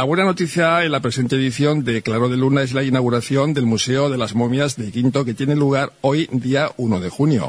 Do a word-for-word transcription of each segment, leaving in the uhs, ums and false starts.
buena noticia en la presente edición de Claro de Luna es la inauguración del Museo de las Momias de Quinto, que tiene lugar hoy, día uno de junio.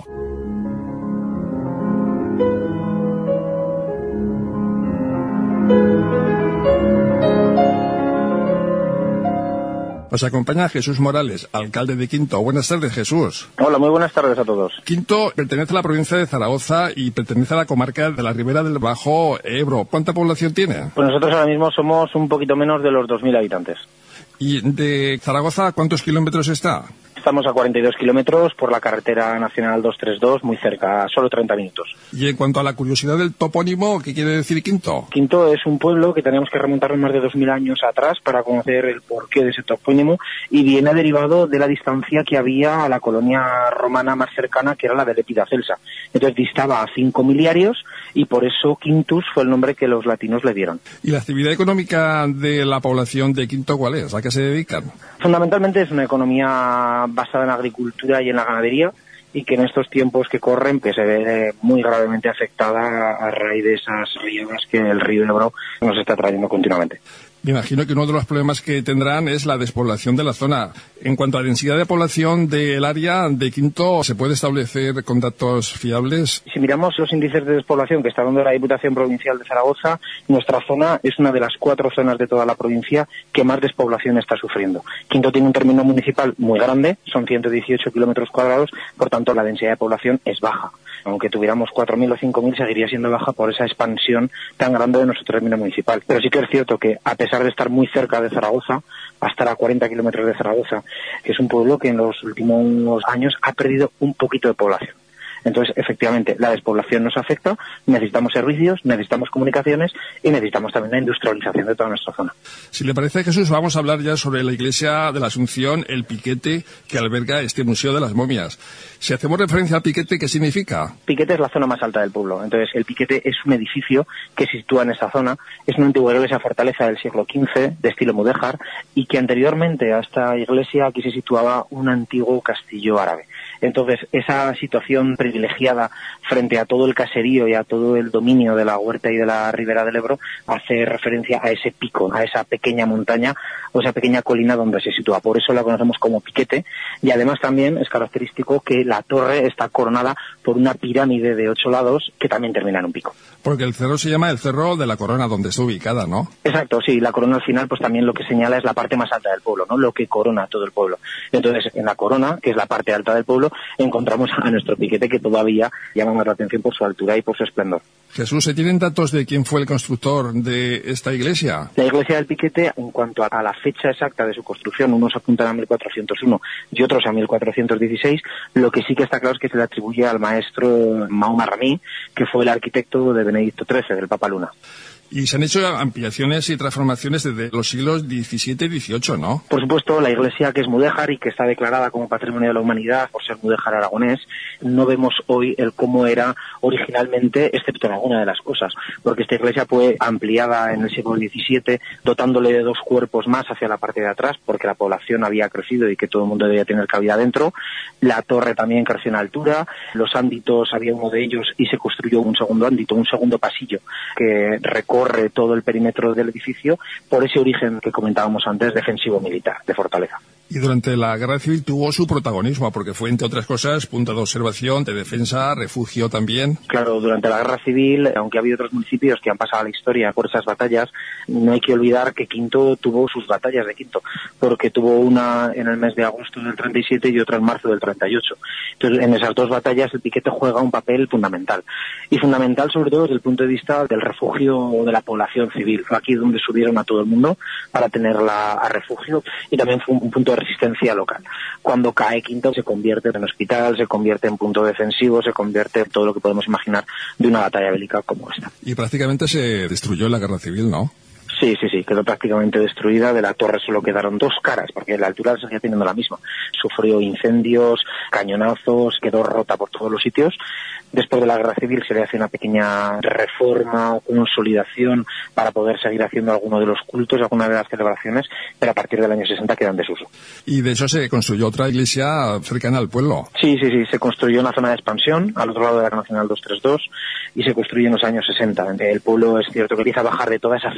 Nos acompaña Jesús Morales, alcalde de Quinto. Buenas tardes, Jesús. Hola, muy buenas tardes a todos. Quinto pertenece a la provincia de Zaragoza y pertenece a la comarca de la Ribera del Bajo Ebro. ¿Cuánta población tiene? Pues nosotros ahora mismo somos un poquito menos de los dos mil habitantes. ¿Y de Zaragoza cuántos kilómetros está? Estamos a cuarenta y dos kilómetros por la carretera nacional doscientos treinta y dos, muy cerca, solo treinta minutos. Y en cuanto a la curiosidad del topónimo, ¿qué quiere decir Quinto? Quinto es un pueblo que tenemos que remontarnos más de dos mil años atrás para conocer el porqué de ese topónimo, y viene derivado de la distancia que había a la colonia romana más cercana, que era la de Lepida Celsa. Entonces distaba a cinco miliarios y por eso Quintus fue el nombre que los latinos le dieron. ¿Y la actividad económica de la población de Quinto cuál es? ¿A qué se dedican? Fundamentalmente es una economía basada en la agricultura y en la ganadería, y que en estos tiempos que corren pues se ve muy gravemente afectada a raíz de esas riadas que el río Ebro nos está trayendo continuamente. Me imagino que uno de los problemas que tendrán es la despoblación de la zona. En cuanto a densidad de población del área de Quinto, ¿se puede establecer con datos fiables? Si miramos los índices de despoblación que está dando la Diputación Provincial de Zaragoza, nuestra zona es una de las cuatro zonas de toda la provincia que más despoblación está sufriendo. Quinto tiene un término municipal muy grande, son ciento dieciocho kilómetros cuadrados, por tanto la densidad de población es baja. Aunque tuviéramos cuatro mil o cinco mil, seguiría siendo baja por esa expansión tan grande de nuestro término municipal. Pero sí que es cierto que, a pesar de estar muy cerca de Zaragoza, a estar a cuarenta kilómetros de Zaragoza, que es un pueblo que en los últimos años ha perdido un poquito de población. Entonces, efectivamente, la despoblación nos afecta, necesitamos servicios, necesitamos comunicaciones y necesitamos también la industrialización de toda nuestra zona. Si le parece, Jesús, vamos a hablar ya sobre la iglesia de la Asunción, el Piquete, que alberga este Museo de las Momias. Si hacemos referencia al Piquete, ¿qué significa? Piquete es la zona más alta del pueblo. Entonces, el Piquete es un edificio que se sitúa en esa zona. Es una antigua iglesia fortaleza del siglo quince, de estilo mudéjar, y que anteriormente a esta iglesia aquí se situaba un antiguo castillo árabe. Entonces, esa situación privilegiada frente a todo el caserío y a todo el dominio de la huerta y de la ribera del Ebro hace referencia a ese pico, a esa pequeña montaña o esa pequeña colina donde se sitúa. Por eso la conocemos como Piquete, y además también es característico que la torre está coronada por una pirámide de ocho lados que también termina en un pico. Porque el cerro se llama el Cerro de la Corona, donde está ubicada, ¿no? Exacto, sí, la corona al final pues también lo que señala es la parte más alta del pueblo, ¿no? Lo que corona todo el pueblo. Entonces, en la corona, que es la parte alta del pueblo, encontramos a nuestro Piquete, que todavía llama más la atención por su altura y por su esplendor. Jesús, ¿se tienen datos de quién fue el constructor de esta iglesia? La iglesia del Piquete, en cuanto a la fecha exacta de su construcción, unos apuntan a mil cuatrocientos uno y otros a mil cuatrocientos dieciséis, lo que sí que está claro es que se le atribuye al maestro Mahoma Ramí, que fue el arquitecto de Benedicto trece, del Papa Luna. Y se han hecho ampliaciones y transformaciones desde los siglos diecisiete y dieciocho, ¿no? Por supuesto, la iglesia, que es mudéjar y que está declarada como Patrimonio de la Humanidad por ser mudéjar aragonés, no vemos hoy el cómo era originalmente, excepto en alguna de las cosas, porque esta iglesia fue ampliada en el siglo diecisiete, dotándole de dos cuerpos más hacia la parte de atrás, porque la población había crecido y que todo el mundo debía tener cabida dentro. La torre también creció en altura, los ánditos, había uno de ellos y se construyó un segundo ándito, un segundo pasillo que recorre corre todo el perímetro del edificio por ese origen que comentábamos antes, defensivo militar, de fortaleza. Y durante la Guerra Civil tuvo su protagonismo, porque fue, entre otras cosas, punto de observación, de defensa, refugio también. Claro, durante la Guerra Civil, aunque ha habido otros municipios que han pasado a la historia por esas batallas, no hay que olvidar que Quinto tuvo sus batallas de Quinto, porque tuvo una en el mes de agosto del treinta y siete y otra en marzo del treinta y ocho. Entonces, en esas dos batallas el Piquete juega un papel fundamental. Y fundamental, sobre todo, desde el punto de vista del refugio de la población civil. Fue aquí donde subieron a todo el mundo para tenerla a refugio, y también fue un punto de resistencia local. Cuando cae Quinto se convierte en hospital, se convierte en punto defensivo, se convierte en todo lo que podemos imaginar de una batalla bélica como esta. Y prácticamente se destruyó en la Guerra Civil, ¿no? Sí, sí, sí, quedó prácticamente destruida. De la torre solo quedaron dos caras, porque la altura seguía teniendo la misma. Sufrió incendios, cañonazos, quedó rota por todos los sitios. Después de la Guerra Civil se le hace una pequeña reforma o consolidación para poder seguir haciendo alguno de los cultos, alguna de las celebraciones, pero a partir del año sesenta queda en desuso. Y de hecho se construyó otra iglesia cercana al pueblo. Sí, sí, sí, se construyó en la zona de expansión, al otro lado de la Nacional doscientos treinta y dos, y se construyó en los años sesenta. El pueblo es cierto que empieza a bajar de toda esa zona de la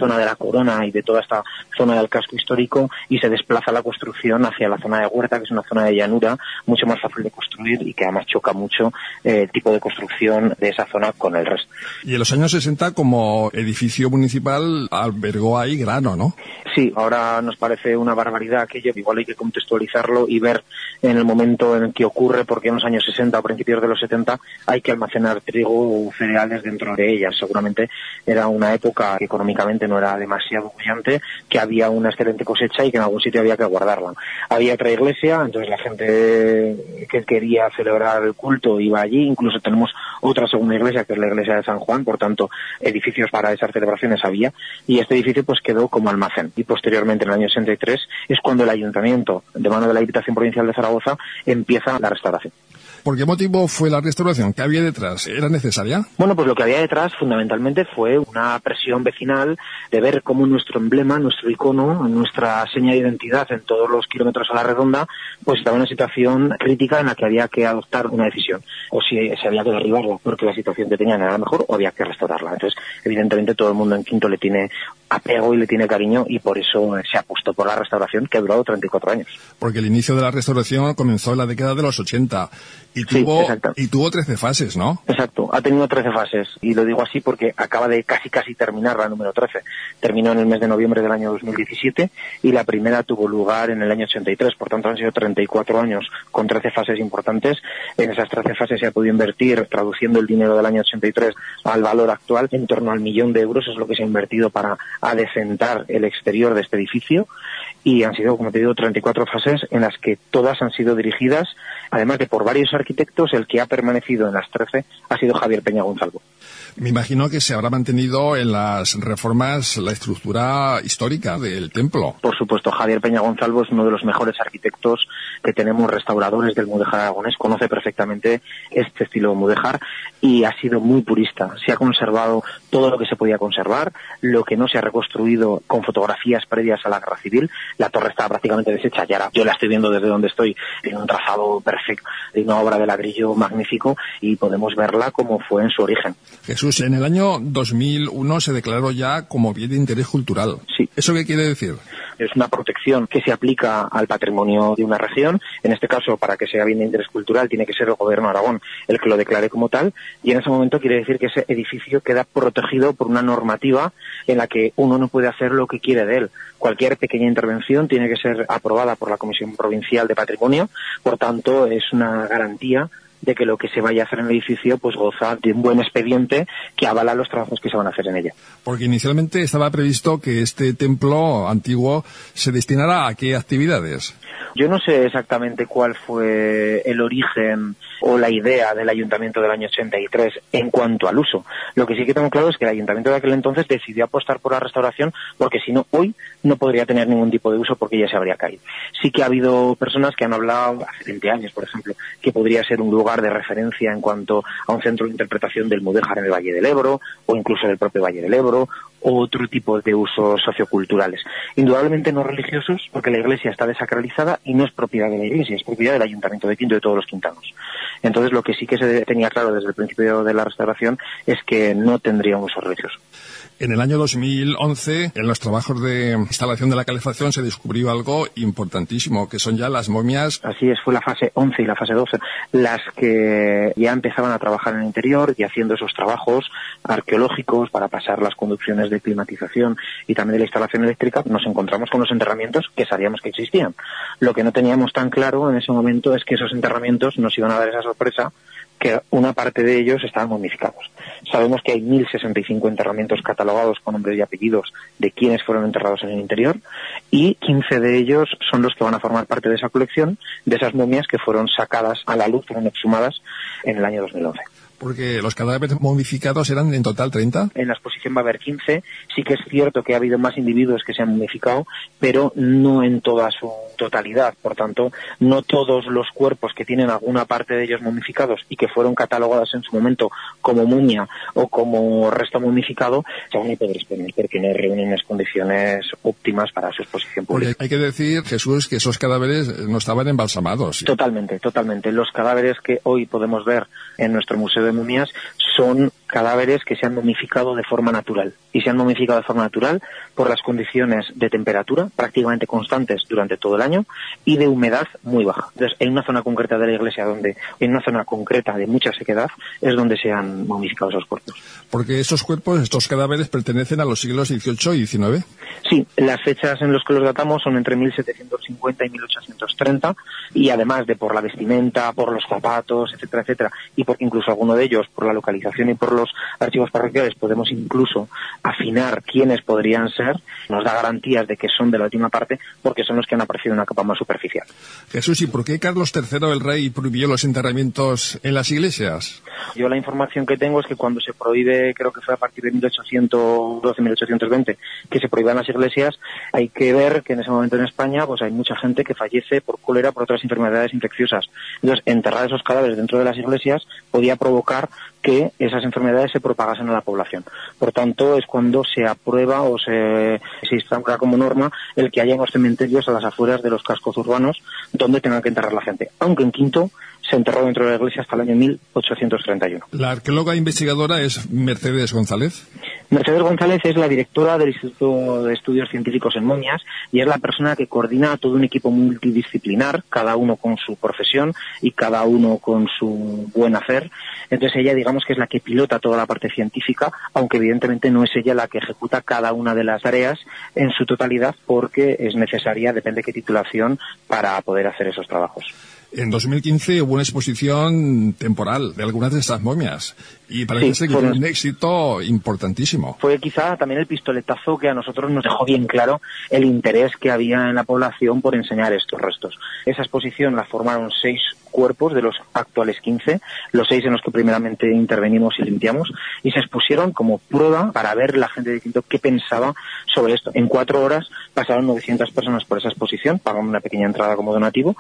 Taurona y de toda esta zona del casco histórico y se desplaza la construcción hacia la zona de Huerta, que es una zona de llanura mucho más fácil de construir y que además choca mucho eh, el tipo de construcción de esa zona con el resto. Y en los años sesenta, como edificio municipal, albergó ahí grano, ¿no? Sí, ahora nos parece una barbaridad aquello, igual hay que contextualizarlo y ver en el momento en el que ocurre, porque en los años sesenta o principios de los setenta hay que almacenar trigo o cereales dentro de ellas. Seguramente era una época que económicamente no era demasiado bullante, que había una excelente cosecha y que en algún sitio había que guardarla. Había otra iglesia, entonces la gente que quería celebrar el culto iba allí, incluso tenemos otra segunda iglesia, que es la iglesia de San Juan, por tanto, edificios para esas celebraciones había, y este edificio pues quedó como almacén. Y posteriormente, en el año sesenta y tres, es cuando el ayuntamiento, de mano de la Diputación Provincial de Zaragoza, empieza la restauración. ¿Por qué motivo fue la restauración? ¿Qué había detrás? ¿Era necesaria? Bueno, pues lo que había detrás fundamentalmente fue una presión vecinal de ver cómo nuestro emblema, nuestro icono, nuestra seña de identidad en todos los kilómetros a la redonda, pues estaba en una situación crítica en la que había que adoptar una decisión. O si se había que derribarla porque la situación que tenían era la mejor, o había que restaurarla. Entonces, evidentemente, todo el mundo en Quinto le tiene apego y le tiene cariño, y por eso se apostó por la restauración, que ha durado treinta y cuatro años. Porque el inicio de la restauración comenzó en la década de los ochenta y tuvo, sí, y tuvo trece fases, ¿no? Exacto, ha tenido trece fases, y lo digo así porque acaba de casi casi terminar la número trece. Terminó en el mes de noviembre del año dos mil diecisiete y la primera tuvo lugar en el año ochenta y tres, por tanto han sido treinta y cuatro años con trece fases importantes. En esas trece fases se ha podido invertir, traduciendo el dinero del año ochenta y tres al valor actual, en torno al millón de euros es lo que se ha invertido para adecentar el exterior de este edificio, y han sido, como te digo, treinta y cuatro fases en las que todas han sido dirigidas, además de por varios arquitectos. El que ha permanecido en las trece ha sido Javier Peña Gonzalvo. Me imagino que se habrá mantenido en las reformas la estructura histórica del templo. Por supuesto, Javier Peña Gonzalvo es uno de los mejores arquitectos que tenemos, restauradores del mudéjar aragonés, conoce perfectamente este estilo de mudéjar y ha sido muy purista. Se ha conservado todo lo que se podía conservar, lo que no se ha reconstruido con fotografías previas a la Guerra Civil. La torre está prácticamente deshecha, y ahora yo la estoy viendo desde donde estoy, tiene un trazado perfecto, de una obra de ladrillo magnífico, y podemos verla como fue en su origen. Jesús, en el año dos mil uno se declaró ya como bien de interés cultural. Sí. ¿Eso qué quiere decir? Es una protección que se aplica al patrimonio de una región. En este caso, para que sea bien de interés cultural, tiene que ser el Gobierno de Aragón el que lo declare como tal, y en ese momento quiere decir que ese edificio queda protegido por una normativa en la que uno no puede hacer lo que quiere de él. Cualquier pequeña intervención tiene que ser aprobada por la Comisión Provincial de Patrimonio, por tanto, es una garantía de que lo que se vaya a hacer en el edificio pues goza de un buen expediente que avala los trabajos que se van a hacer en ella. Porque inicialmente estaba previsto que este templo antiguo se destinara a qué actividades. Yo no sé exactamente cuál fue el origen o la idea del Ayuntamiento del año ochenta y tres en cuanto al uso. Lo que sí que tengo claro es que el Ayuntamiento de aquel entonces decidió apostar por la restauración, porque si no, hoy no podría tener ningún tipo de uso porque ya se habría caído. Sí que ha habido personas que han hablado, hace veinte años, por ejemplo, que podría ser un lugar de referencia en cuanto a un centro de interpretación del mudéjar en el Valle del Ebro, o incluso del propio Valle del Ebro, o otro tipo de usos socioculturales. Indudablemente no religiosos, porque la iglesia está desacralizada y no es propiedad de la iglesia, es propiedad del Ayuntamiento de Quinto y de todos los quintanos. Entonces, lo que sí que se tenía claro desde el principio de la restauración es que no tendría un uso religioso. En el año dos mil once, en los trabajos de instalación de la calefacción, se descubrió algo importantísimo, que son ya las momias. Así es, fue la fase once y la fase doce, las que ya empezaban a trabajar en el interior y haciendo esos trabajos arqueológicos para pasar las conducciones de climatización y también de la instalación eléctrica. Nos encontramos con los enterramientos que sabíamos que existían. Lo que no teníamos tan claro en ese momento es que esos enterramientos nos iban a dar esa sorpresa, que una parte de ellos estaban momificados. Sabemos que hay mil sesenta y cinco enterramientos catalogados con nombres y apellidos de quienes fueron enterrados en el interior, y quince de ellos son los que van a formar parte de esa colección, de esas momias que fueron sacadas a la luz, fueron exhumadas en el año dos mil once. Porque los cadáveres momificados eran en total treinta. En la exposición va a haber quince. Sí que es cierto que ha habido más individuos que se han momificado, pero no en toda su totalidad. Por tanto, no todos los cuerpos que tienen alguna parte de ellos momificados y que fueron catalogados en su momento como momia o como resto momificado se van a poder exponer, porque no reúnen las condiciones óptimas para su exposición pública. Porque hay que decir, Jesús, que esos cadáveres no estaban embalsamados. Totalmente, totalmente. Los cadáveres que hoy podemos ver en nuestro Museo de Momias son cadáveres que se han momificado de forma natural. Y se han momificado de forma natural por las condiciones de temperatura prácticamente constantes durante todo el año y de humedad muy baja. Entonces, en una zona concreta de la iglesia, donde en una zona concreta de mucha sequedad, es donde se han momificado esos cuerpos. Porque estos cuerpos, estos cadáveres, pertenecen a los siglos dieciocho y diecinueve. Sí, las fechas en las que los datamos son entre mil setecientos cincuenta y mil ochocientos treinta, y además de por la vestimenta, por los zapatos, etcétera, etcétera, y porque incluso alguno de ellos, por la localización y por los archivos parroquiales, podemos incluso afinar quiénes podrían ser, nos da garantías de que son de la última parte, porque son los que han aparecido en una capa más superficial. Jesús, ¿y por qué Carlos tercero, el rey, prohibió los enterramientos en las iglesias? Yo la información que tengo es que cuando se prohíbe, creo que fue a partir de mil ochocientos doce, mil ochocientos veinte, que se prohíban las iglesias, hay que ver que en ese momento en España pues hay mucha gente que fallece por cólera, por otras enfermedades infecciosas. Entonces, enterrar esos cadáveres dentro de las iglesias podía provocar que esas enfermedades se propagasen a la población. Por tanto, es cuando se aprueba o se, se instaura como norma el que haya unos cementerios a las afueras de los cascos urbanos donde tengan que enterrar la gente. Aunque en Quinto se enterró dentro de la iglesia hasta el año mil ochocientos treinta y uno. La arqueóloga investigadora es Mercedes González. Mercedes González es la directora del Instituto de Estudios Científicos en Momias y es la persona que coordina a todo un equipo multidisciplinar, cada uno con su profesión y cada uno con su buen hacer. Entonces ella, digamos que es la que pilota toda la parte científica, aunque evidentemente no es ella la que ejecuta cada una de las tareas en su totalidad, porque es necesaria, depende de qué titulación, para poder hacer esos trabajos. En dos mil quince hubo una exposición temporal de algunas de estas momias y parece sí, que fue un éxito importantísimo. Fue quizá también el pistoletazo que a nosotros nos dejó bien claro el interés que había en la población por enseñar estos restos. Esa exposición la formaron seis cuerpos de los actuales quince, los seis en los que primeramente intervenimos y limpiamos, y se expusieron como prueba para ver la gente de Quinto qué pensaba sobre esto. En cuatro horas pasaron novecientas personas por esa exposición, pagamos una pequeña entrada como donativo,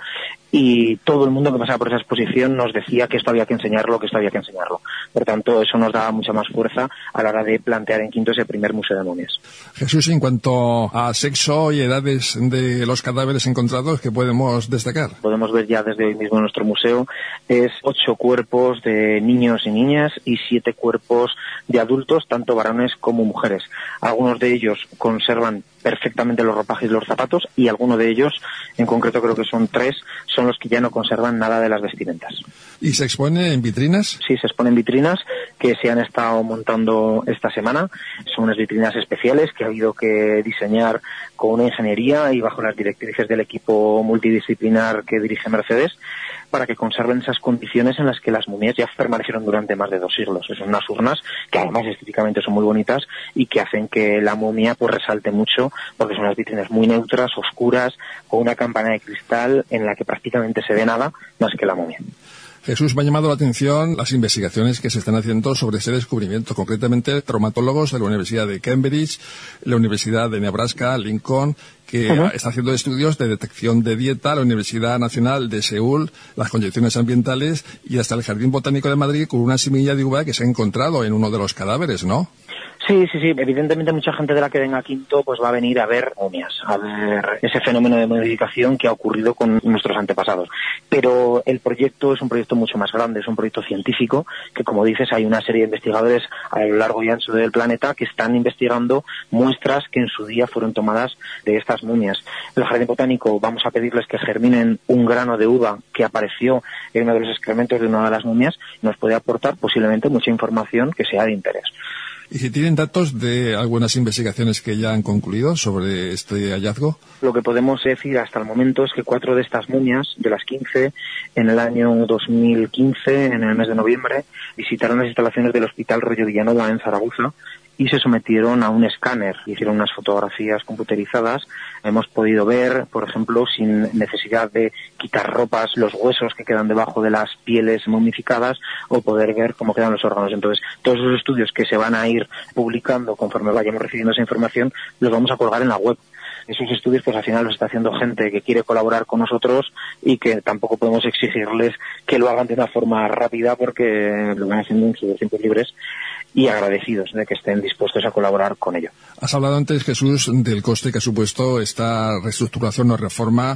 y todo el mundo que pasaba por esa exposición nos decía que esto había que enseñarlo, que esto había que enseñarlo. Por tanto, eso nos daba mucha más fuerza a la hora de plantear en Quinto ese primer museo de momias. Jesús, en cuanto a sexo y edades de los cadáveres encontrados, ¿qué podemos destacar? Podemos ver ya desde hoy mismo en nuestro museo es ocho cuerpos de niños y niñas y siete cuerpos de adultos, tanto varones como mujeres. Algunos de ellos conservan perfectamente los ropajes y los zapatos, y algunos de ellos, en concreto creo que son tres, son los que ya no conservan nada de las vestimentas. ¿Y se expone en vitrinas? Sí, se exponen vitrinas que se han estado montando esta semana. Son unas vitrinas especiales que ha habido que diseñar con una ingeniería y bajo las directrices del equipo multidisciplinar que dirige Mercedes, para que conserven esas condiciones en las que las momias ya permanecieron durante más de dos siglos. Son unas urnas que además estéticamente son muy bonitas y que hacen que la momia pues resalte mucho, porque son unas vitrinas muy neutras, oscuras, con una campana de cristal en la que prácticamente se ve nada más que la momia. Jesús, me ha llamado la atención las investigaciones que se están haciendo sobre ese descubrimiento, concretamente traumatólogos de la Universidad de Cambridge, la Universidad de Nebraska, Lincoln, que uh-huh. está haciendo estudios de detección de dieta, la Universidad Nacional de Seúl, las condiciones ambientales y hasta el Jardín Botánico de Madrid, con una semilla de uva que se ha encontrado en uno de los cadáveres, ¿no? Sí, sí, sí. Evidentemente mucha gente de la que venga a Quinto pues va a venir a ver momias, a ver ese fenómeno de modificación que ha ocurrido con nuestros antepasados. Pero el proyecto es un proyecto mucho más grande, es un proyecto científico que, como dices, hay una serie de investigadores a lo largo y ancho del planeta que están investigando muestras que en su día fueron tomadas de estas momias. En el Jardín Botánico vamos a pedirles que germinen un grano de uva que apareció en uno de los excrementos de una de las momias y nos puede aportar posiblemente mucha información que sea de interés. ¿Y si tienen datos de algunas investigaciones que ya han concluido sobre este hallazgo? Lo que podemos decir hasta el momento es que cuatro de estas momias, de las quince, en el año dos mil quince, en el mes de noviembre, visitaron las instalaciones del Hospital Rollo Villanueva en Zaragoza y se sometieron a un escáner, hicieron unas fotografías computerizadas. Hemos podido ver, por ejemplo, sin necesidad de quitar ropas, los huesos que quedan debajo de las pieles momificadas, o poder ver cómo quedan los órganos. Entonces, todos esos estudios que se van a ir publicando conforme vayamos recibiendo esa información, los vamos a colgar en la web. Esos estudios, pues al final los está haciendo gente que quiere colaborar con nosotros y que tampoco podemos exigirles que lo hagan de una forma rápida, porque lo van haciendo en sus tiempos libres, y agradecidos de que estén dispuestos a colaborar con ello. Has hablado antes, Jesús, del coste que ha supuesto esta reestructuración o reforma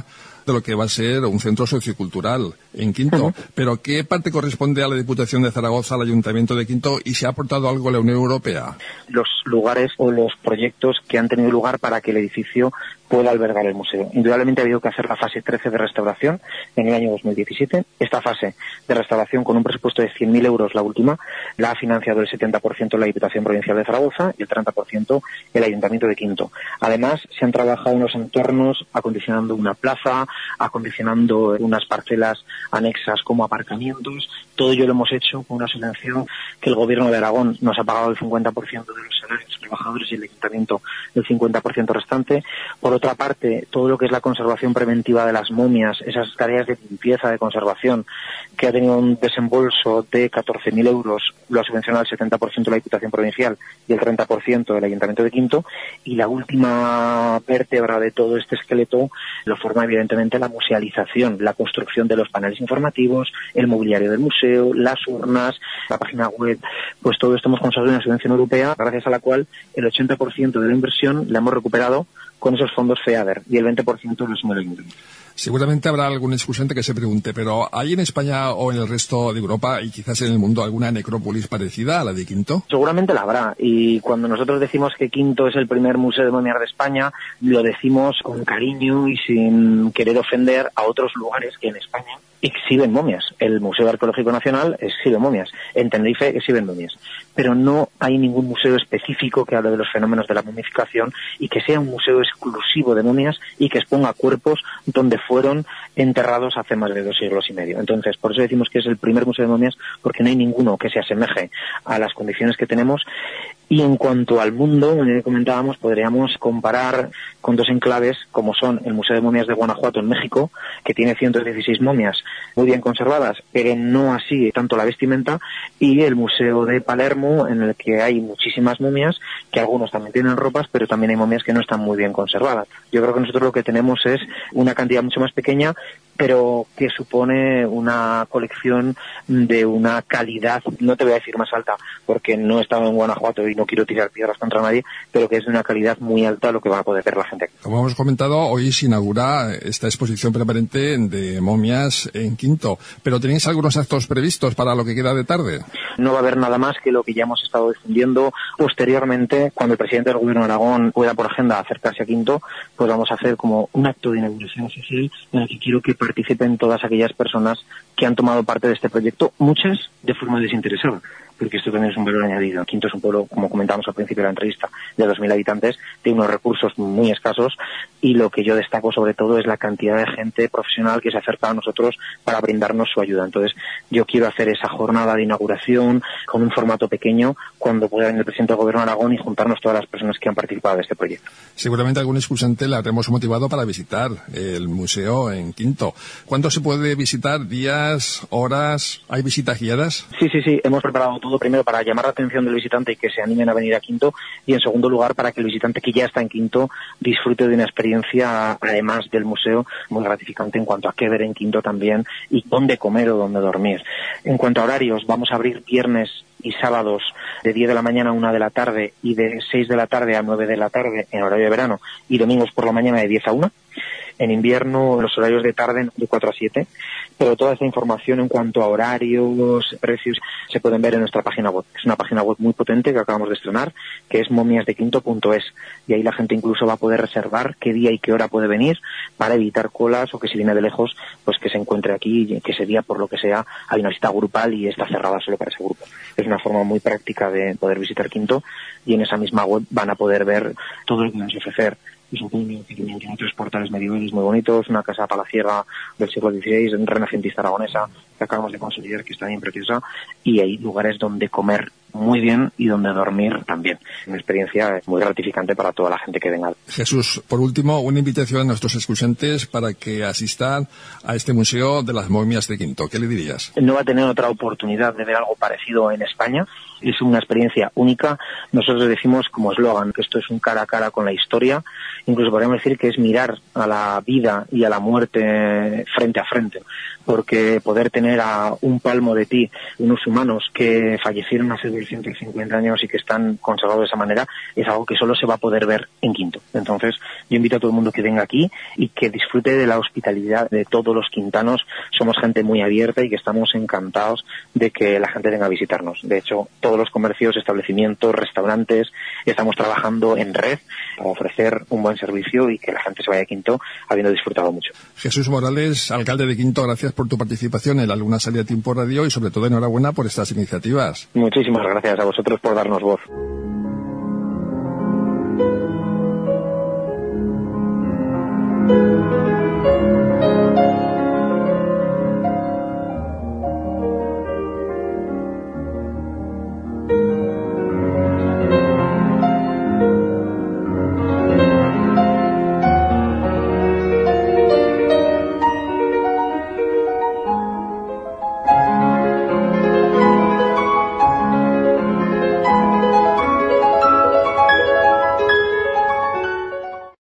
de lo que va a ser un centro sociocultural en Quinto. Uh-huh. Pero ¿qué parte corresponde a la Diputación de Zaragoza, al Ayuntamiento de Quinto, y se ha aportado algo a la Unión Europea? Los lugares o los proyectos que han tenido lugar para que el edificio pueda albergar el museo. Indudablemente ha habido que hacer la fase trece de restauración en el año dos mil diecisiete. Esta fase de restauración, con un presupuesto de cien mil euros, la última, la ha financiado el setenta por ciento la Diputación Provincial de Zaragoza y el treinta por ciento el Ayuntamiento de Quinto. Además, se han trabajado en los entornos acondicionando una plaza, acondicionando unas parcelas anexas como aparcamientos. Todo ello lo hemos hecho con una subvención que el Gobierno de Aragón nos ha pagado el cincuenta por ciento de los salarios de los trabajadores y el Ayuntamiento el cincuenta por ciento restante. Por otra parte, todo lo que es la conservación preventiva de las momias, esas tareas de limpieza, de conservación, que ha tenido un desembolso de catorce mil euros, lo ha subvencionado el setenta por ciento la Diputación Provincial y el treinta por ciento el Ayuntamiento de Quinto. Y la última vértebra de todo este esqueleto lo forma evidentemente la musealización, la construcción de los paneles informativos, el mobiliario del museo, las urnas, la página web. Pues todo esto hemos conseguido una subvención europea, gracias a la cual el ochenta por ciento de la inversión la hemos recuperado con esos fondos FEADER y el veinte por ciento lo asume el Ayuntamiento. Seguramente habrá algún excusante que se pregunte, pero ¿hay en España o en el resto de Europa y quizás en el mundo alguna necrópolis parecida a la de Quinto? Seguramente la habrá, y cuando nosotros decimos que Quinto es el primer museo de momias de España, lo decimos con cariño y sin querer ofender a otros lugares que en España exhiben momias. El Museo Arqueológico Nacional exhibe momias, en Tenerife exhiben momias, pero no hay ningún museo específico que hable de los fenómenos de la momificación y que sea un museo exclusivo de momias y que exponga cuerpos donde fueron enterrados hace más de dos siglos y medio. Entonces, por eso decimos que es el primer museo de momias, porque no hay ninguno que se asemeje a las condiciones que tenemos. Y en cuanto al mundo, como ya comentábamos, podríamos comparar con dos enclaves como son el Museo de Momias de Guanajuato en México, que tiene ciento dieciséis momias muy bien conservadas, pero no así tanto la vestimenta, y el Museo de Palermo, en el que hay muchísimas momias, que algunos también tienen ropas, pero también hay momias que no están muy bien conservadas. Yo creo que nosotros lo que tenemos es una cantidad mucho más pequeña, pero que supone una colección de una calidad, no te voy a decir más alta, porque no he estado en Guanajuato y no quiero tirar piedras contra nadie, pero que es de una calidad muy alta lo que va a poder ver la gente aquí. Como hemos comentado, hoy se inaugura esta exposición permanente de momias en Quinto, pero ¿tenéis algunos actos previstos para lo que queda de tarde? No va a haber nada más que lo que ya hemos estado difundiendo. Posteriormente, cuando el presidente del Gobierno de Aragón pueda por agenda acercarse a Quinto, pues vamos a hacer como un acto de inauguración oficial en el que quiero que participen todas aquellas personas que han tomado parte de este proyecto, muchas de forma desinteresada, porque esto también es un valor añadido. Quinto es un pueblo, como comentamos al principio de la entrevista, de dos mil habitantes, tiene unos recursos muy escasos, y lo que yo destaco sobre todo es la cantidad de gente profesional que se acerca a nosotros para brindarnos su ayuda. Entonces, yo quiero hacer esa jornada de inauguración con un formato pequeño cuando pueda venir el presidente del Gobierno de Aragón y juntarnos todas las personas que han participado de este proyecto. Seguramente algún excursante la habremos motivado para visitar el museo en Quinto. ¿Cuándo se puede visitar? ¿Días? ¿Horas? ¿Hay visitas guiadas? Sí, sí, sí. Hemos preparado todo, primero para llamar la atención del visitante y que se animen a venir a Quinto, y en segundo lugar para que el visitante que ya está en Quinto disfrute de una experiencia, además del museo, muy gratificante en cuanto a qué ver en Quinto también y dónde comer o dónde dormir. En cuanto a horarios, vamos a abrir viernes y sábados de diez de la mañana a una de la tarde y de seis de la tarde a nueve de la tarde en horario de verano, y domingos por la mañana de diez a una. En invierno los horarios de tarde de cuatro a siete, pero toda esta información en cuanto a horarios, precios, se pueden ver en nuestra página web. Es una página web muy potente que acabamos de estrenar, que es momias de quinto punto es, y ahí la gente incluso va a poder reservar qué día y qué hora puede venir para evitar colas, o que si viene de lejos, pues que se encuentre aquí y que ese día, por lo que sea, hay una visita grupal y está cerrada solo para ese grupo. Es una forma muy práctica de poder visitar Quinto, y en esa misma web van a poder ver todo lo que vamos a ofrecer. Es un pueblo que tiene otros portales medievales muy bonitos, una casa palaciega del siglo dieciséis, renacentista aragonesa, que acabamos de consolidar, que está bien preciosa, y hay lugares donde comer muy bien y donde dormir también. Una experiencia muy gratificante para toda la gente que venga. Jesús, por último, una invitación a nuestros escuchantes para que asistan a este Museo de las Momias de Quinto. ¿Qué le dirías? No va a tener otra oportunidad de ver algo parecido en España. Es una experiencia única. Nosotros decimos como eslogan que esto es un cara a cara con la historia. Incluso podríamos decir que es mirar a la vida y a la muerte frente a frente, porque poder tener a un palmo de ti unos humanos que fallecieron hace dos ciento cincuenta años y que están conservados de esa manera, es algo que solo se va a poder ver en Quinto. Entonces, yo invito a todo el mundo que venga aquí y que disfrute de la hospitalidad de todos los quintanos. Somos gente muy abierta y que estamos encantados de que la gente venga a visitarnos. De hecho, todos los comercios, establecimientos, restaurantes, estamos trabajando en red para ofrecer un buen servicio y que la gente se vaya a Quinto habiendo disfrutado mucho. Jesús Morales, alcalde de Quinto, gracias por tu participación en la Luna Salida Tiempo Radio y sobre todo enhorabuena por estas iniciativas. Muchísimas gracias a vosotros por darnos voz.